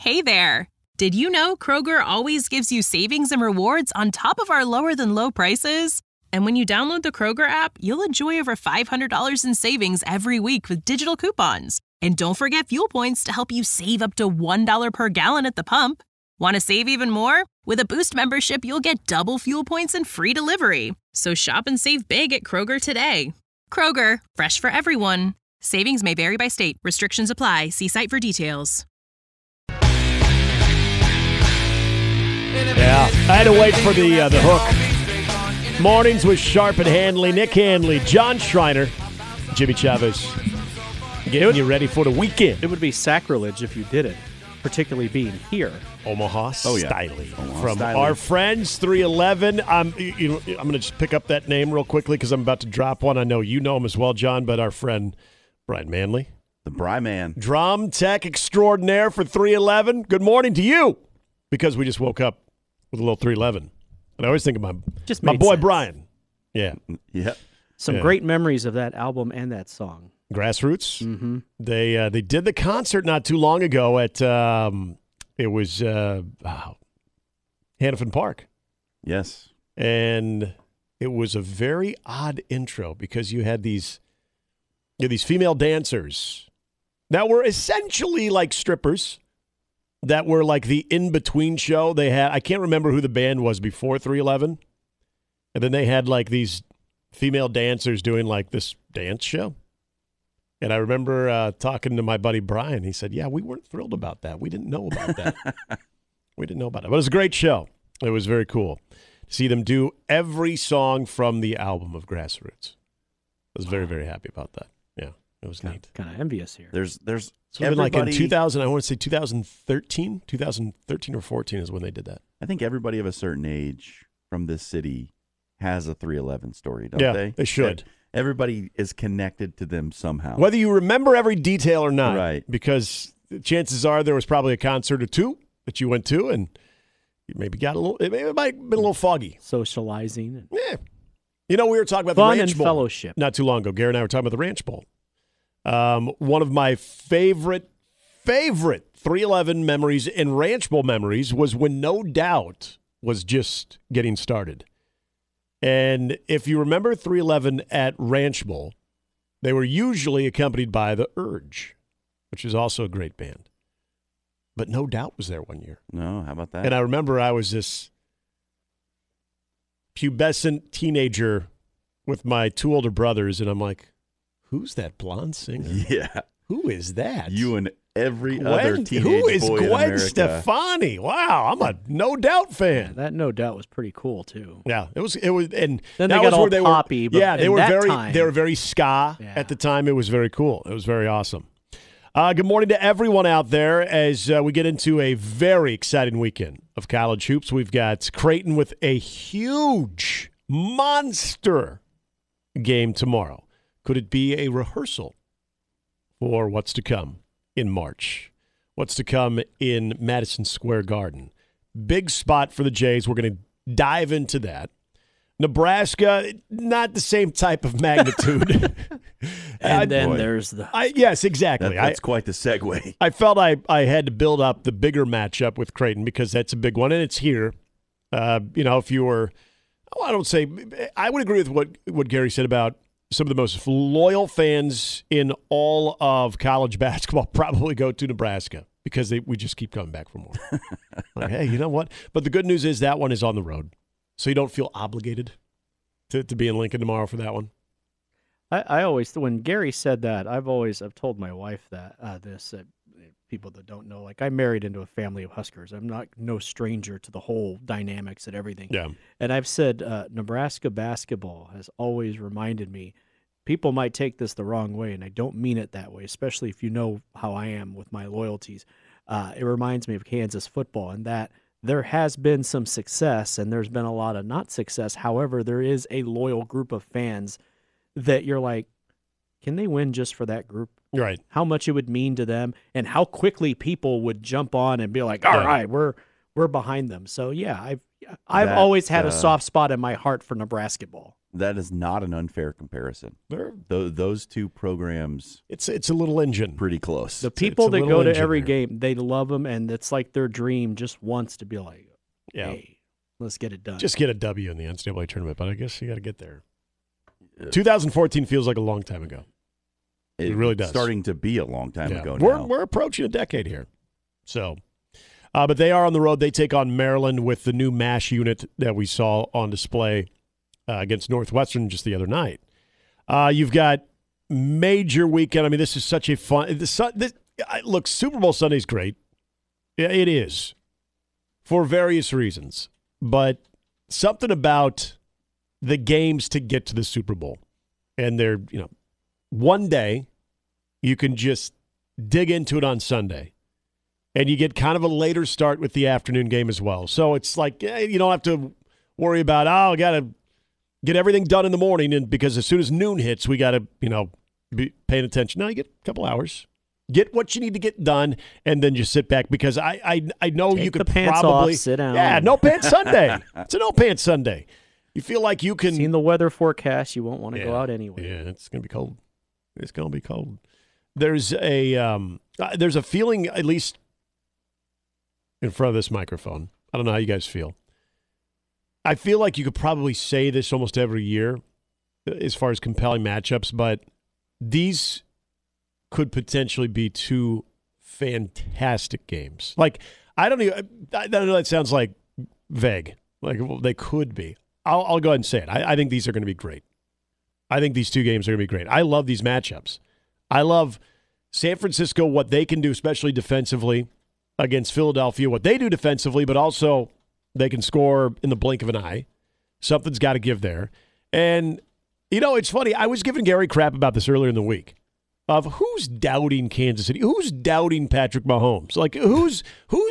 Hey there! Did you know Kroger always gives you savings and rewards on top of our lower-than-low prices? And when you download the Kroger app, you'll enjoy over $500 in savings every week with digital coupons. And don't forget fuel points to help you save up to $1 per gallon at the pump. Want to save even more? With a Boost membership, you'll get double fuel points and free delivery. So shop and save big at Kroger today. Kroger, fresh for everyone. Savings may vary by state. Restrictions apply. See site for details. Yeah, I had to wait for the hook. Mornings with Sharp and Hanley, Nick Hanley, John Schreiner, Jimmy Chavez. Getting you ready for the weekend. It would be sacrilege if you did it, particularly being here. Omaha Styling. From Styling. our friends, 311. I'm going to just pick up that name real quickly because I'm about to drop one. I know you know him as well, John, but our friend Brian Manley. The Bry Man. Drum tech extraordinaire for 311. Good morning to you, because we just woke up with a little 311. And I always think of my boy sense. Brian. Yeah. Yep. Some great memories of that album and that song. Grassroots. Mm-hmm. They did the concert not too long ago at Hannafin Park. Yes. And it was a very odd intro because you had these female dancers that were essentially like strippers that were like the in-between show. They had, I can't remember who the band was before 311. And then they had like these female dancers doing like this dance show. And I remember talking to my buddy Brian. He said, yeah, we weren't thrilled about that. We didn't know about that. We didn't know about it. But it was a great show. It was very cool to see them do every song from the album of Grassroots. I was very, very happy about that. Yeah, it was neat. Kind of envious here. There's So like in 2000, I want to say 2013 or 14 is when they did that. I think everybody of a certain age from this city has a 311 story, don't Yeah, they? they should. Everybody is connected to them somehow. Whether you remember every detail or not, Right. because chances are there was probably a concert or two that you went to and you maybe got a little, it might have been a little foggy. Socializing. And Yeah. You know, we were talking about fun the Ranch and Bowl fellowship. not too long ago. Gary and I were talking about the Ranch Bowl. One of my favorite 311 memories and Ranch Bowl memories was when No Doubt was just getting started. And if you remember 311 at Ranch Bowl, they were usually accompanied by The Urge, which is also a great band. But No Doubt was there one year. No, how about that? And I remember I was this pubescent teenager with my two older brothers, and I'm like, who's that blonde singer? Yeah. Who is that? You and every other teenage Who is boy in Gwen America. Stefani? Wow, I'm a No Doubt fan. That No Doubt was pretty cool too. Yeah, it was, and Then that they got was all where they poppy, were. but Yeah, they in were that very, time- they were very ska Yeah. at the time. It was very cool. It was very awesome. Good morning to everyone out there as we get into a very exciting weekend of college hoops. We've got Creighton with a huge monster game tomorrow. Could it be a rehearsal for what's to come in March? What's to come in Madison Square Garden? Big spot for the Jays. We're going to dive into that. Nebraska, not the same type of magnitude. And then boy. there's the Yes, exactly. That's quite the segue. I felt I had to build up the bigger matchup with Creighton because that's a big one, and it's here. If you were, I would agree with what Gary said about some of the most loyal fans in all of college basketball probably go to Nebraska because we just keep coming back for more. Like, hey, you know what? But the good news is that one is on the road, so you don't feel obligated to be in Lincoln tomorrow for that one. I always, when Gary said that, I've told my wife that people that don't know, like I married into a family of Huskers. I'm no stranger to the whole dynamics and everything. Yeah. And I've said Nebraska basketball has always reminded me, people might take this the wrong way, and I don't mean it that way, especially if you know how I am with my loyalties. It reminds me of Kansas football, and that there has been some success and there's been a lot of not success. However, there is a loyal group of fans that you're like, can they win just for that group? Right. How much it would mean to them and how quickly people would jump on and be like, all right, we're behind them. So yeah, I've always had a soft spot in my heart for Nebraska ball. That is not an unfair comparison. Those two programs, It's a little engine. pretty close. The people it's a that little go to engine every there. game, they love them, and it's like their dream just wants to be like, Yeah. hey, let's get it done. Just get a W in the NCAA tournament, but I guess you got to get there. 2014 feels like a long time ago. It really does. Starting to be a long time ago we're, now. We're approaching a decade here. So, but they are on the road. They take on Maryland with the new MASH unit that we saw on display against Northwestern just the other night. You've got major weekend. I mean, this is such a fun. Look, Super Bowl Sunday is great. Yeah, it is for various reasons, but something about the games to get to the Super Bowl, and they're one day you can just dig into it on Sunday, and you get kind of a later start with the afternoon game as well. So it's like you don't have to worry about I got to get everything done in the morning, and because as soon as noon hits, we got to be paying attention. Now you get a couple hours, get what you need to get done, and then just sit back because I know Take you could the pants probably off, sit down. Yeah, no pants Sunday. It's a no pants Sunday. You feel like you can. Seen the weather forecast, you won't want to go out anyway. Yeah, it's gonna be cold. It's gonna be cold. There's a feeling, at least in front of this microphone. I don't know how you guys feel. I feel like you could probably say this almost every year as far as compelling matchups, but these could potentially be two fantastic games. Like, I know that sounds like vague. Like, well, they could be. I'll go ahead and say it. I think these are going to be great. I think these two games are going to be great. I love these matchups. I love San Francisco, what they can do, especially defensively against Philadelphia, what they do defensively, but also they can score in the blink of an eye. Something's got to give there. And, it's funny. I was giving Gary crap about this earlier in the week of who's doubting Kansas City, who's doubting Patrick Mahomes. Like, who's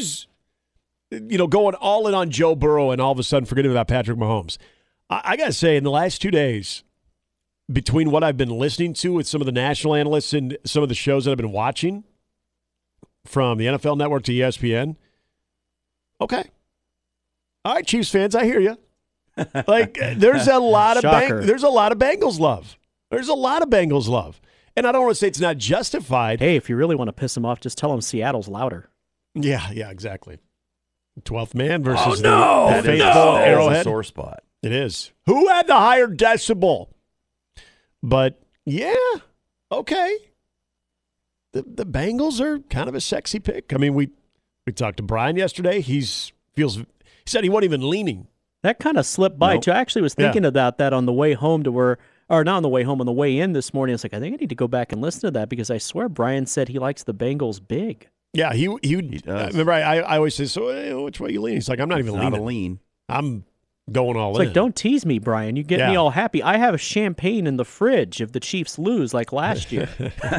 going all in on Joe Burrow and all of a sudden forgetting about Patrick Mahomes. I got to say, in the last 2 days, between what I've been listening to with some of the national analysts and some of the shows that I've been watching, from the NFL Network to ESPN, okay. All right, Chiefs fans, I hear you. Like, there's a lot of Bengals love. There's a lot of Bengals love. And I don't want to say it's not justified. Hey, if you really want to piss them off, just tell them Seattle's louder. Yeah, exactly. 12th man versus that the is faithful a Arrowhead. sore spot. It is. Who had the higher decibel? But, yeah, okay. The Bengals are kind of a sexy pick. I mean, we talked to Brian yesterday. He said he wasn't even leaning. That kind of slipped by, Nope. too. I actually was thinking about that on the way home or not on the way home, on the way in this morning. I was like, I think I need to go back and listen to that because I swear Brian said he likes the Bengals big. Yeah, he does. remember, I always say, so which way you leaning? He's like, I'm not even Not leaning. a lean. I'm going all It's in. like, don't tease me, Brian. You get me Yeah. all happy. I have champagne in the fridge if the Chiefs lose like last year.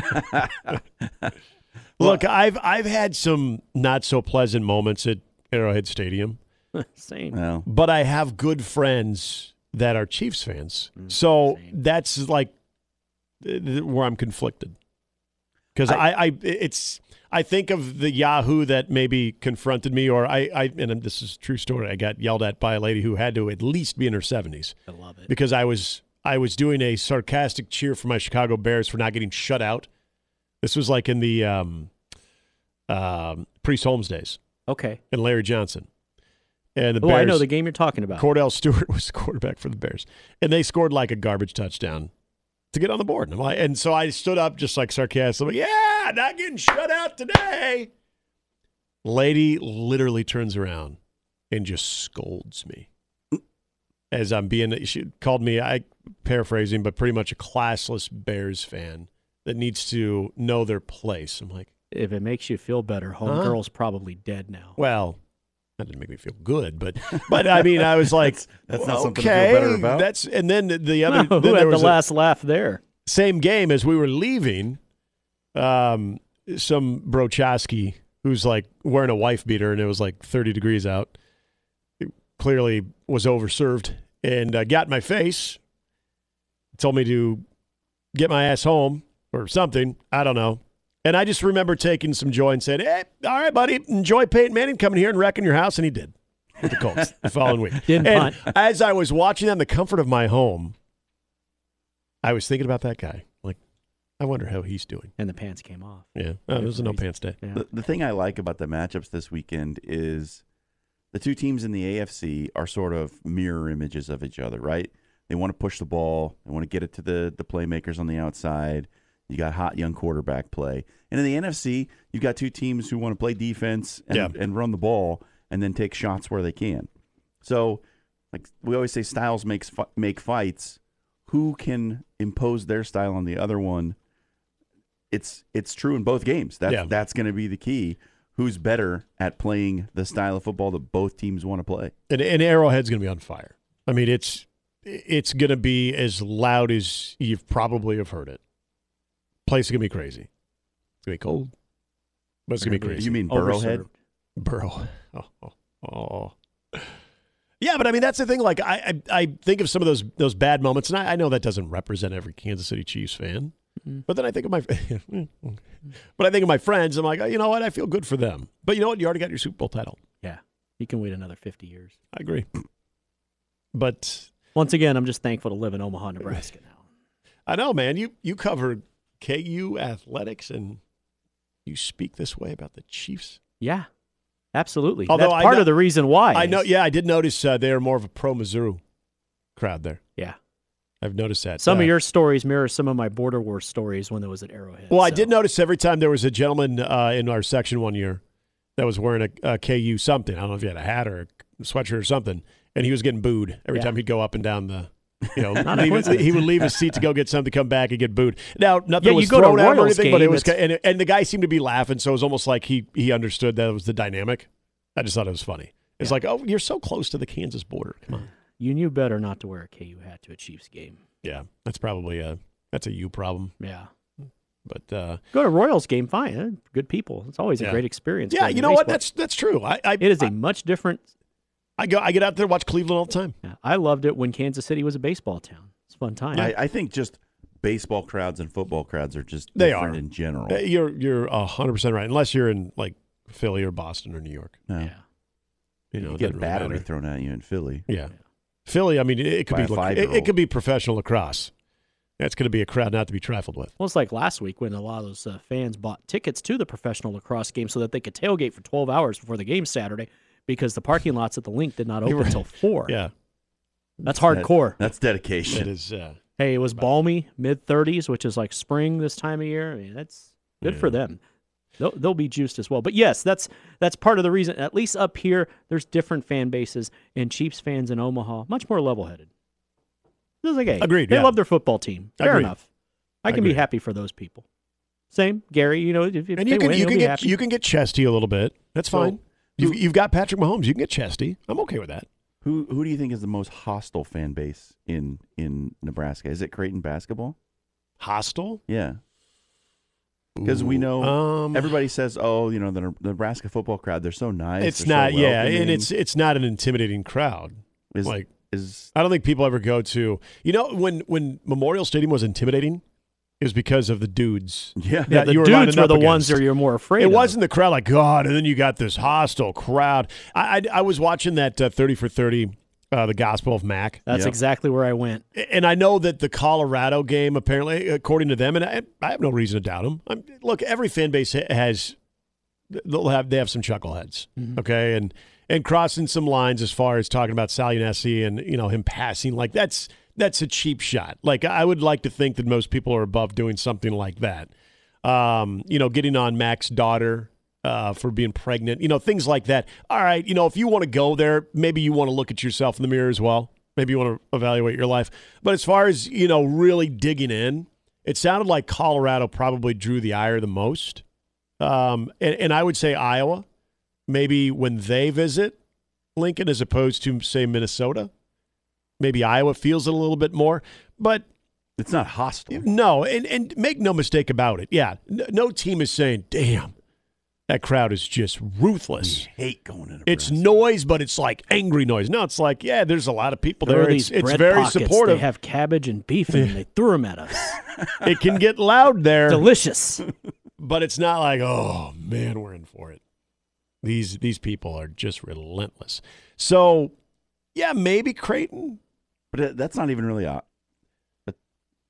Look, I've had some not so pleasant moments at Arrowhead Stadium, Same. Well, but I have good friends that are Chiefs fans. So same. that's like where I'm conflicted. Because I think of the Yahoo that maybe confronted me, or and this is a true story. I got yelled at by a lady who had to at least be in her 70s. I love it. Because I was doing a sarcastic cheer for my Chicago Bears for not getting shut out. This was like in the Priest Holmes days Okay. and Larry Johnson. And the Oh, Bears, I know the game you're talking about. Cordell Stewart was the quarterback for the Bears. And they scored like a garbage touchdown to get on the board. And so I stood up just like sarcastically, yeah, not getting shut out today. Lady literally turns around and just scolds me. As she called me, I paraphrasing, but pretty much a classless Bears fan that needs to know their place. I'm like, If it makes you feel better, homegirl's probably dead now. well, that didn't make me feel good, but I mean, I was like, that's not something to okay, feel better about. and then the other, No, then who there had the was last laugh there? same game as we were leaving. Some Brochowski who's like wearing a wife beater, and it was like 30 degrees out. It clearly was overserved and got in my face. Told me to get my ass home or something. I don't know. And I just remember taking some joy and saying, hey, all right, buddy, enjoy Peyton Manning coming here and wrecking your house. And he did with the Colts the following week. Didn't and punt. as I was watching that in the comfort of my home, I was thinking about that guy. Like, I wonder how he's doing. And the pants came off. Yeah. Oh, it was a no pants day. Yeah. The thing I like about the matchups this weekend is the two teams in the AFC are sort of mirror images of each other, right? They want to push the ball. They want to get it to the playmakers on the outside. You got hot young quarterback play. And in the NFC, you've got two teams who want to play defense and run the ball and then take shots where they can. So, like we always say, styles make fights. Who can impose their style on the other one? It's true in both games. That's going to be the key. Who's better at playing the style of football that both teams want to play? And Arrowhead's going to be on fire. I mean, it's going to be as loud as you've probably have heard it. Place is going to be crazy. It's going to be cold, but it's going to be crazy. You mean Burrowhead? Burrow. Oh. Yeah, but I mean, that's the thing. Like, I think of some of those bad moments, and I know that doesn't represent every Kansas City Chiefs fan. Mm-hmm. But then I think of my friends. I'm like, oh, you know what? I feel good for them. But you know what? You already got your Super Bowl title. Yeah, you can wait another 50 years. I agree. But once again, I'm just thankful to live in Omaha, Nebraska now. I know, man. You covered KU athletics, and you speak this way about the Chiefs. Yeah, absolutely. Although that's part of the reason why. I know. Yeah, I did notice they're more of a pro-Missouri crowd there. Yeah. I've noticed that. Some of your stories mirror some of my border war stories when there was at Arrowhead. Well, I did notice every time there was a gentleman in our section one year that was wearing a KU something. I don't know if he had a hat or a sweatshirt or something, and he was getting booed every time he'd go up and down the. You know, he would leave his seat to go get something, come back and get booed. Now, nothing was thrown out or anything, but it was, and the guy seemed to be laughing, so it was almost like he understood that it was the dynamic. I just thought it was funny. It's like, oh, you're so close to the Kansas border. Come on. You knew better not to wear a KU hat to a Chiefs game. Yeah, that's probably that's a you problem. Yeah. But go to Royals game, fine. Good people. It's always a great experience. Yeah, you know what? That's true. It is a much different. I get out there and watch Cleveland all the time. Yeah, I loved it when Kansas City was a baseball town. It's a fun time. I think just baseball crowds and football crowds are just different in general. You're 100% right, unless you're in like Philly or Boston or New York. No. Yeah. You get a battery thrown at you in Philly. Yeah. Philly, I mean, it could be professional lacrosse. That's going to be a crowd not to be trifled with. Well, it's like last week when a lot of those fans bought tickets to the professional lacrosse game so that they could tailgate for 12 hours before the game Saturday because the parking lots at the link did not open until 4. Yeah. That's hardcore. That's dedication. That is. Hey, it was balmy, mid-30s, which is like spring this time of year. I mean, that's good for them. They'll be juiced as well. But yes, that's part of the reason. At least up here, there's different fan bases, and Chiefs fans in Omaha much more level-headed. This is like, hey, agreed. They love their football team. Fair Agreed. enough. I can be happy for those people. Same, Gary. You know, if and they win, you can get chesty a little bit. That's fine. You've got Patrick Mahomes. You can get chesty. I'm okay with that. Who do you think is the most hostile fan base in Nebraska? Is it Creighton basketball? Hostile? Yeah. Because we know everybody says, oh, you know, the Nebraska football crowd, they're so nice. It's not, and it's not an intimidating crowd. I don't think people ever go to, you know, when Memorial Stadium was intimidating, it was because of the dudes. Yeah, the dudes were the ones that you're more afraid of. It wasn't the crowd like, God, and then you got this hostile crowd. I was watching that 30 for 30, the Gospel of Mac. That's exactly where I went. And I know that the Colorado game, apparently, according to them, and I have no reason to doubt them. Look, every fan base they have some chuckleheads, okay, and crossing some lines as far as talking about Salianesi and him passing like that's a cheap shot. Like I would like to think that most people are above doing something like that. Getting on Mac's daughter. For being pregnant, things like that. All right, if you want to go there, maybe you want to look at yourself in the mirror as well. Maybe you want to evaluate your life. But as far as, really digging in, it sounded like Colorado probably drew the ire the most. And I would say Iowa, maybe when they visit Lincoln as opposed to, say, Minnesota. Maybe Iowa feels it a little bit more. But it's not hostile. No, and make no mistake about it. Yeah, no team is saying, damn. That crowd is just ruthless. We hate going to Nebraska. It's noise, but it's like angry noise. No, it's like, yeah, there's a lot of people there. It's very supportive. They have cabbage and beef, and they threw them at us. It can get loud there. Delicious. But it's not like, oh, man, we're in for it. These people are just relentless. So, yeah, maybe Creighton. But that's not even really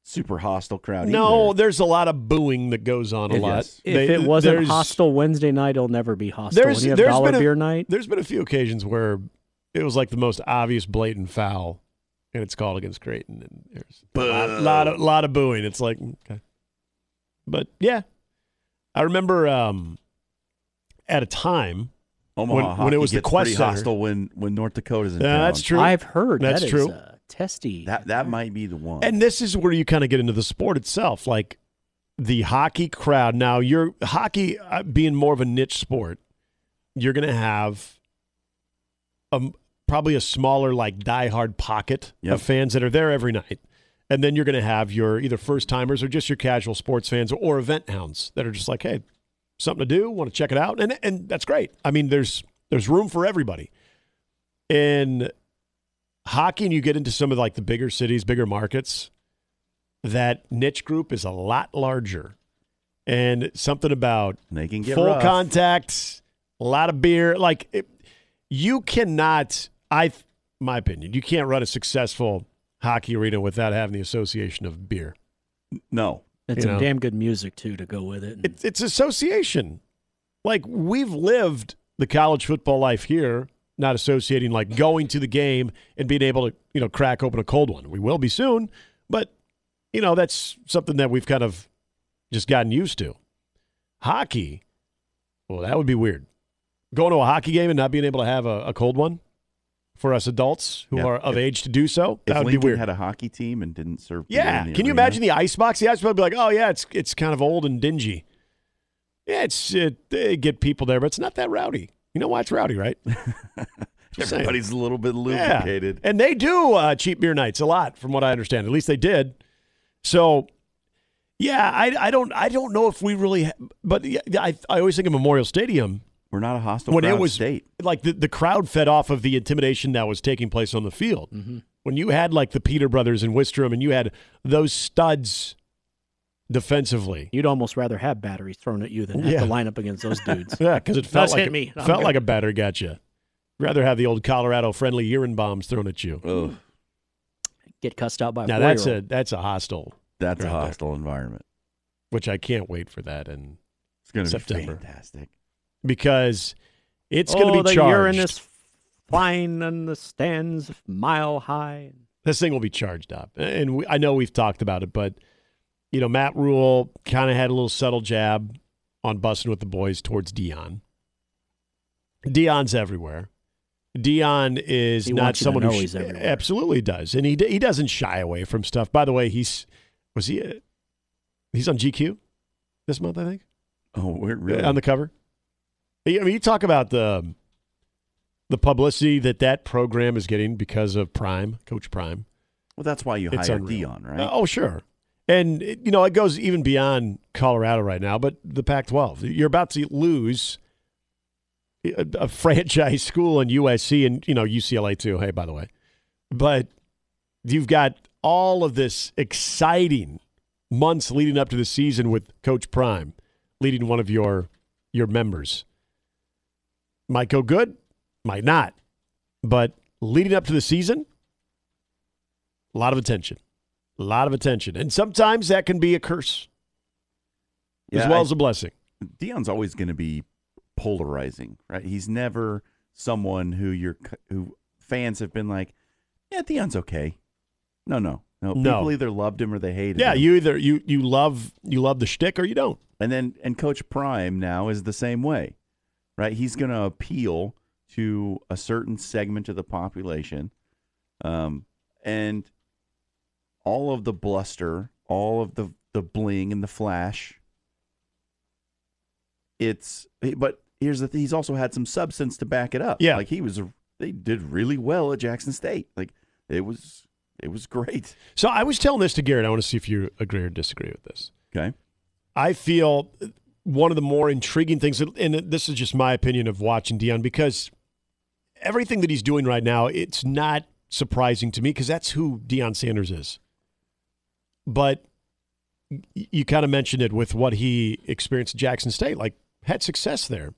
super hostile crowd. No, either. there's a lot of booing that goes on a lot. Yes. If it wasn't hostile Wednesday night, it'll never be hostile. When you have dollar beer night. There's been a few occasions where it was like the most obvious blatant foul, and it's called against Creighton, and there's a lot of booing. It's like, okay. But, yeah. I remember at a time Omaha when it was the gets Quest pretty Center. hostile when North Dakota's in town. That's true. I've heard That's that true. is testy. That might be the one. And this is where you kind of get into the sport itself, like the hockey crowd. Now, your hockey being more of a niche sport, you're going to have probably a smaller, like diehard pocket of fans that are there every night. And then you're going to have your either first-timers or just your casual sports fans or event hounds that are just like, hey, something to do, want to check it out. And that's great. I mean, there's room for everybody. In hockey, and you get into some of like the bigger cities, bigger markets, that niche group is a lot larger. And something about they can get full rough. contact, a lot of beer. Like, you cannot, my opinion, you can't run a successful hockey arena without having the association of beer. No. It's some damn good music, too, to go with it. It's association. Like, we've lived the college football life here, not associating like going to the game and being able to, crack open a cold one. We will be soon, but, that's something that we've kind of just gotten used to. Hockey, well, that would be weird. Going to a hockey game and not being able to have a cold one for us adults who are of age to do so, that would Lincoln be weird. had a hockey team and didn't serve beer in the Can you arena? imagine the ice box? The ice box would be like, oh, yeah, it's kind of old and dingy. Yeah, they get people there, but it's not that rowdy. You know why it's rowdy, right? Everybody's a little bit lubricated. Yeah. And they do cheap beer nights a lot, from what I understand. At least they did. So, yeah, I don't know if we really but I always think of Memorial Stadium. We're not a hostile when crowd it was state. Like the crowd fed off of the intimidation that was taking place on the field. Mm-hmm. When you had like the Peter brothers and Wistrom and you had those studs defensively. You'd almost rather have batteries thrown at you than have to line up against those dudes. Yeah, because it felt hit me. Felt like a batter got you. Rather have the old Colorado friendly urine bombs thrown at you. Ugh. Get cussed out by now a that's a hostile. That's a hostile environment. Which I can't wait for that in It's going to be September. fantastic. Because it's going to be the charged. urine is flying in the stands mile high. This thing will be charged up. And I know we've talked about it, but, Matt Rule kind of had a little subtle jab on busting with the boys towards Dion. Dion's everywhere. Dion is He not wants you to someone know who he's everywhere. absolutely does. And he doesn't shy away from stuff. By the way, he's on GQ this month, I think. Oh, we're really on the cover. I mean, you talk about the publicity that program is getting because of Prime, Coach Prime. Well, that's why you It's hire unreal. Dion, right? Oh, sure. And, it goes even beyond Colorado right now, but the Pac-12. You're about to lose a franchise school in USC and, UCLA too, hey, by the way. But you've got all of this exciting months leading up to the season with Coach Prime leading one of your members. Might go good, might not. But leading up to the season, a lot of attention. A lot of attention. And sometimes that can be a curse as well as a blessing. Dion's always going to be polarizing, right? He's never someone who fans have been like, yeah, Dion's okay. No. People either loved him or they hated him. Yeah, you either you love the shtick or you don't. And Coach Prime now is the same way, right? He's going to appeal to a certain segment of the population, and all of the bluster, all of the bling and the flash. But here's the thing: he's also had some substance to back it up. Yeah, like they did really well at Jackson State. Like it was great. So I was telling this to Garrett. I want to see if you agree or disagree with this. Okay. I feel one of the more intriguing things, and this is just my opinion of watching Dion, because everything that he's doing right now, it's not surprising to me because that's who Deion Sanders is. But you kind of mentioned it with what he experienced at Jackson State, like had success there.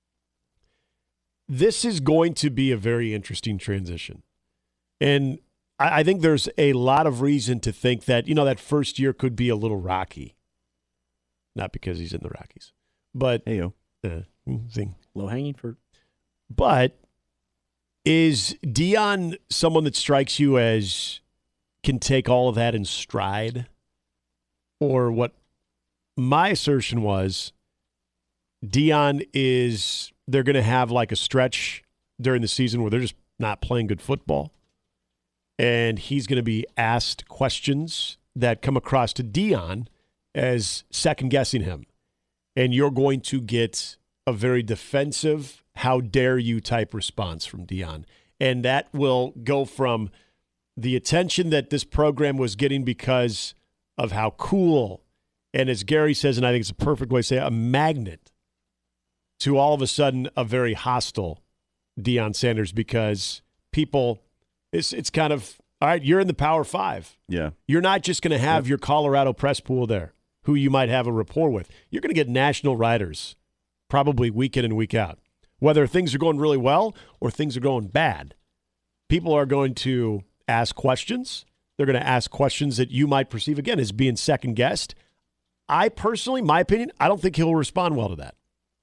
This is going to be a very interesting transition. And I think there's a lot of reason to think that, that first year could be a little rocky. Not because he's in the Rockies, but Heyo. Low-hanging fruit. But is Deion someone that strikes you as can take all of that in stride? Or what my assertion was, Deion they're going to have like a stretch during the season where they're just not playing good football. And he's going to be asked questions that come across to Deion as second-guessing him. And you're going to get a very defensive, how dare you type response from Deion. And that will go from the attention that this program was getting because of how cool, and as Gary says, and I think it's a perfect way to say it, a magnet, to all of a sudden a very hostile Deion Sanders because people, it's kind of, all right, you're in the Power Five. Yeah. You're not just going to have your Colorado press pool there, who you might have a rapport with. You're going to get national writers probably week in and week out. Whether things are going really well or things are going bad, people are going to ask questions. They're going to ask questions that you might perceive, again, as being second-guessed. I personally, my opinion, I don't think he'll respond well to that.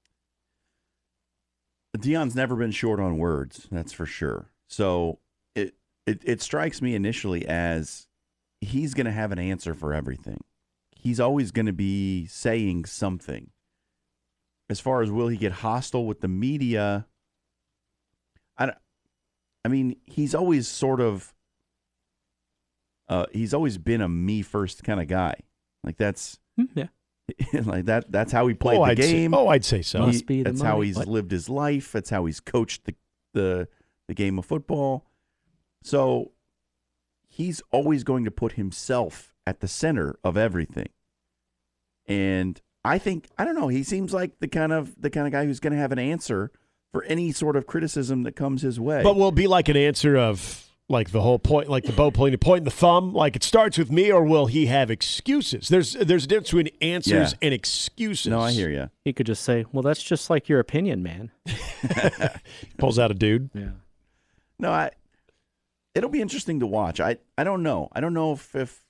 Deion's never been short on words, that's for sure. So it strikes me initially as he's going to have an answer for everything. He's always going to be saying something. As far as will he get hostile with the media, I mean, he's always sort of he's always been a me first kind of guy. Like that's like that's how he played the game. I'd say so. That's how he's lived his life. That's how he's coached the game of football. So he's always going to put himself at the center of everything. And I don't know, he seems like the kind of guy who's going to have an answer for any sort of criticism that comes his way. But will it be like an answer of like the whole point, like the Bo pointing the thumb, like it starts with me, or will he have excuses? There's a difference between answers and excuses. No, I hear you. He could just say, well, that's just like your opinion, man. Pulls out a dude. Yeah. No, it'll be interesting to watch. I don't know. I don't know if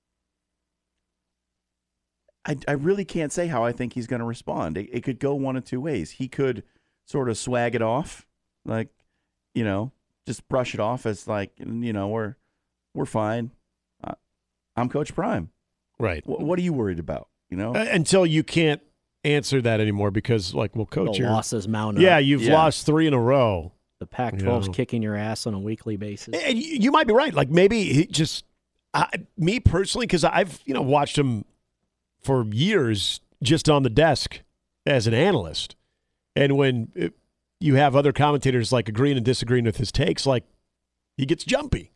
I really can't say how I think he's going to respond. It could go one of two ways. He could sort of swag it off, like, just brush it off as like, we're fine. I'm Coach Prime. Right. What are you worried about? Until you can't answer that anymore because, like, well, Coach, the losses mount up. Yeah, you've lost 3 in a row. The Pac-12's kicking your ass on a weekly basis. And you might be right. Like maybe he just me personally, because I've watched him for years just on the desk as an analyst, and when you have other commentators like agreeing and disagreeing with his takes, like he gets jumpy.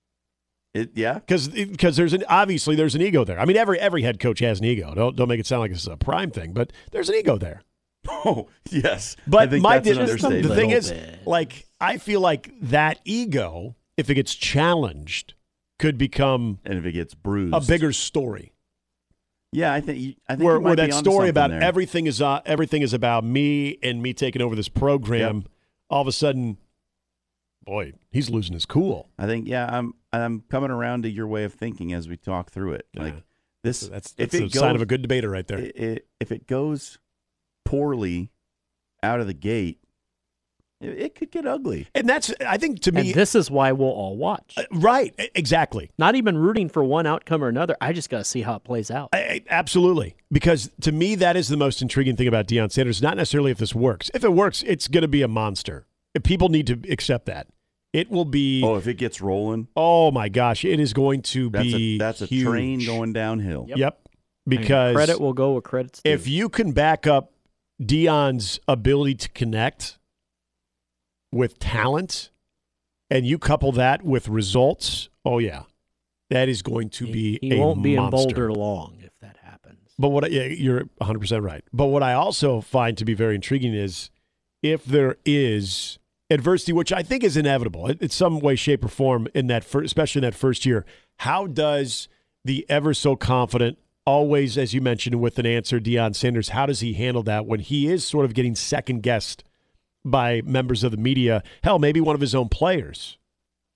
Because there's an ego there. I mean, every head coach has an ego. Don't make it sound like it's a Prime thing, but there's an ego there. Oh, yes. But the thing is, like, I feel like that ego, if it gets challenged, could become, and if it gets bruised, a bigger story. Yeah, I think where that story about there. everything is about me and me taking over this program. Yep. All of a sudden, boy, he's losing his cool. I think I'm coming around to your way of thinking as we talk through it. Yeah. Like this, that's a sign of a good debater right there. If it goes poorly out of the gate, it could get ugly. And that's, I think, to me, and this is why we'll all watch. Right, exactly. Not even rooting for one outcome or another. I just got to see how it plays out. Absolutely. Because to me, that is the most intriguing thing about Deion Sanders. Not necessarily if this works. If it works, it's going to be a monster. People need to accept that. It will be. Oh, if it gets rolling. Oh, my gosh. It is going to be That's a huge. train going downhill. Yep. Because credit will go where credit's due. If you can back up Deion's ability to connect with talent, and you couple that with results, oh yeah, that is going to be he a won't be monster. in Boulder long if that happens. But you're 100% right. But what I also find to be very intriguing is if there is adversity, which I think is inevitable in some way, shape, or form in that, especially in that first year. How does the ever so confident, always, as you mentioned, with an answer, Deion Sanders, how does he handle that when he is sort of getting second guessed by members of the media? Hell, maybe one of his own players.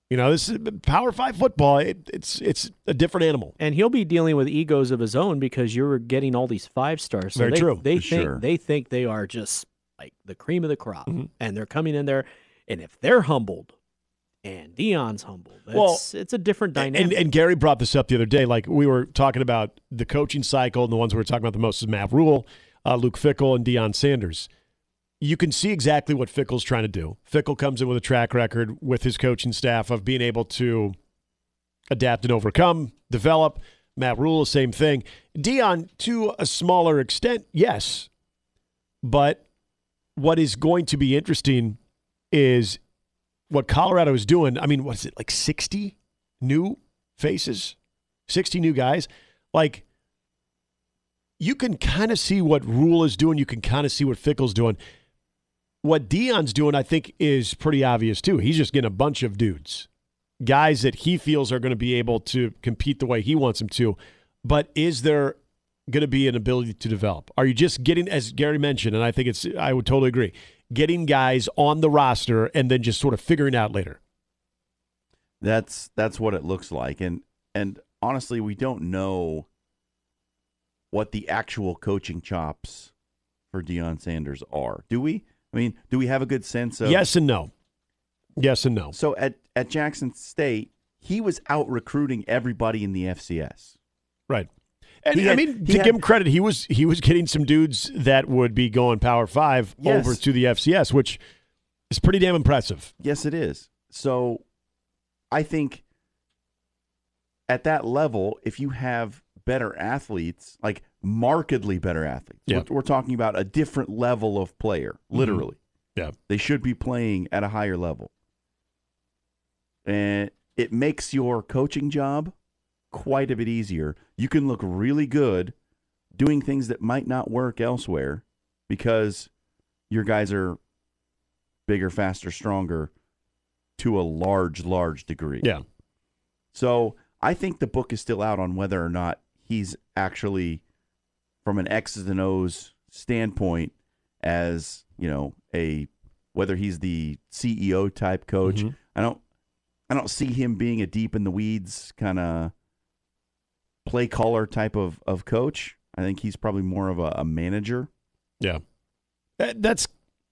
You know, this is Power 5 football. It's a different animal. And he'll be dealing with egos of his own because you're getting all these 5 stars. So Very true. They think they are just like the cream of the crop, and they're coming in there. And if they're humbled, and Deion's humbled, it's a different dynamic. And Gary brought this up the other day. Like we were talking about the coaching cycle, and the ones we were talking about the most is Matt Rule, Luke Fickell, and Deion Sanders. You can see exactly what Fickell's trying to do. Fickell comes in with a track record with his coaching staff of being able to adapt and overcome, develop. Matt Rule, the same thing. Deion, to a smaller extent, yes. But what is going to be interesting is what Colorado is doing. I mean, what is it, like 60 new faces? 60 new guys? Like, you can kind of see what Rule is doing. You can kind of see what Fickell's doing. What Deion's doing, I think, is pretty obvious, too. He's just getting a bunch of dudes, guys that he feels are going to be able to compete the way he wants them to. But is there going to be an ability to develop? Are you just getting, as Gary mentioned, and I would totally agree, getting guys on the roster and then just sort of figuring out later? That's what it looks like. And honestly, we don't know what the actual coaching chops for Deion Sanders are. Do we? I mean, do we have a good sense of... Yes and no. Yes and no. So at Jackson State, he was out recruiting everybody in the FCS. Right. And to give him credit, he was getting some dudes that would be going Power 5 over to the FCS, which is pretty damn impressive. Yes, it is. So I think at that level, if you have better athletes, like markedly better athletes, we're talking about a different level of player, literally. Yeah. They should be playing at a higher level. And it makes your coaching job quite a bit easier. You can look really good doing things that might not work elsewhere because your guys are bigger, faster, stronger to a large degree. Yeah. So I think the book is still out on whether or not he's actually, from an X's and O's standpoint, as, whether he's the CEO type coach. Mm-hmm. I don't see him being a deep in the weeds kind of play caller type of coach. I think he's probably more of a manager. Yeah. That's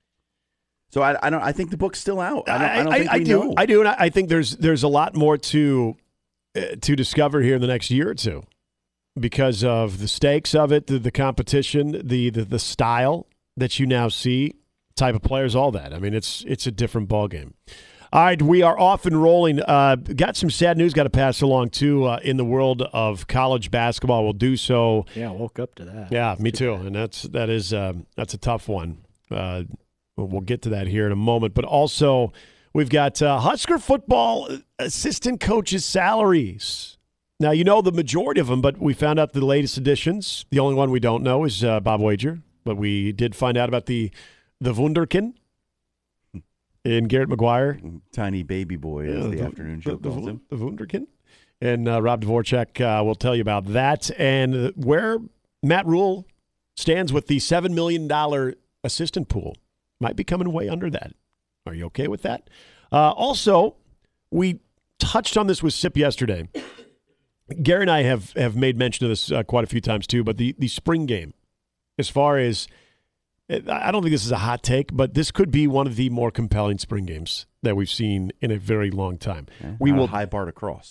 so I think the book's still out. I do, and I think there's a lot more to discover here in the next year or two because of the stakes of it, the competition, the style that you now see, type of players, all that. I mean, it's a different ballgame. All right, we are off and rolling. Got some sad news got to pass along, too, in the world of college basketball. We'll do so. Yeah, I woke up to that. Yeah, me too. And that's a tough one. We'll get to that here in a moment. But also, we've got Husker football assistant coaches' salaries. Now, you know the majority of them, but we found out the latest additions. The only one we don't know is Bob Wager. But we did find out about the Wunderkind in Garrett McGuire. Tiny baby boy, as the afternoon show calls him. The Wunderkind. And Rob Dvorak will tell you about that and where Matt Rule stands with the $7 million assistant pool. Might be coming way under that. Are you okay with that? Also, we touched on this with Sip yesterday. Gary and I have made mention of this quite a few times too, but the spring game, as far as, I don't think this is a hot take, but this could be one of the more compelling spring games that we've seen in a very long time. Yeah, we will a high bar to cross.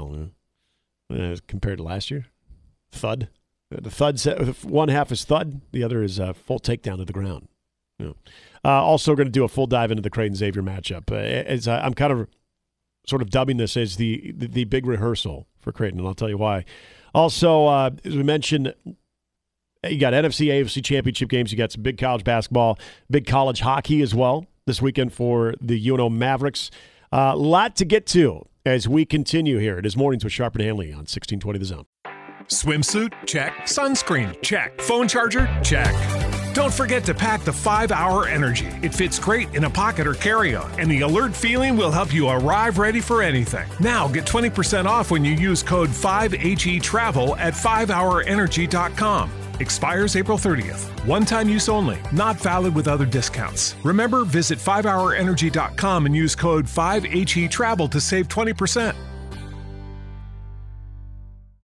Compared to last year, thud. The thud set, one half is thud, the other is full takedown to the ground. Yeah. Also, going to do a full dive into the Creighton Xavier matchup. As I'm kind of sort of dubbing this as the big rehearsal for Creighton, and I'll tell you why. Also, as we mentioned, you got NFC, AFC championship games. You got some big college basketball, big college hockey as well this weekend for the UNO Mavericks. A lot to get to as we continue here. It is Mornings with Sharp and Hanley on 1620 The Zone. Swimsuit? Check. Sunscreen? Check. Phone charger? Check. Don't forget to pack the 5-Hour Energy. It fits great in a pocket or carry-on, and the alert feeling will help you arrive ready for anything. Now get 20% off when you use code 5HETRAVEL at 5hourenergy.com. Expires April 30th. One-time use only. Not valid with other discounts. Remember, visit 5hourenergy.com and use code 5HETRAVEL to save 20%.